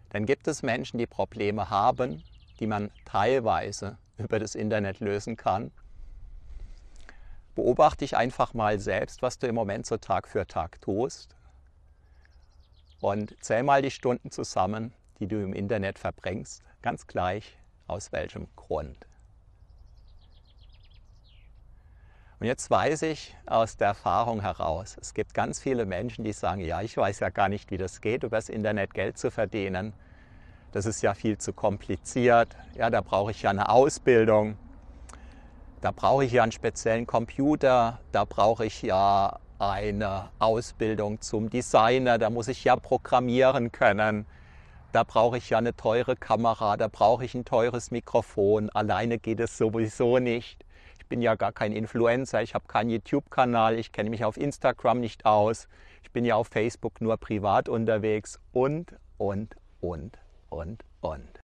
dann gibt es Menschen, die Probleme haben, die man teilweise über das Internet lösen kann. Beobachte dich einfach mal selbst, was du im Moment so Tag für Tag tust. Und zähl mal die Stunden zusammen, die du im Internet verbringst, ganz gleich aus welchem Grund. Und jetzt weiß ich aus der Erfahrung heraus, es gibt ganz viele Menschen, die sagen, ja, ich weiß ja gar nicht, wie das geht, über das Internet Geld zu verdienen. Das ist ja viel zu kompliziert. Ja, da brauche ich ja eine Ausbildung. Da brauche ich ja einen speziellen Computer. Da brauche ich ja eine Ausbildung zum Designer. Da muss ich ja programmieren können. Da brauche ich ja eine teure Kamera. Da brauche ich ein teures Mikrofon. Alleine geht es sowieso nicht. Ich bin ja gar kein Influencer, ich habe keinen YouTube-Kanal, ich kenne mich auf Instagram nicht aus, ich bin ja auf Facebook nur privat unterwegs und.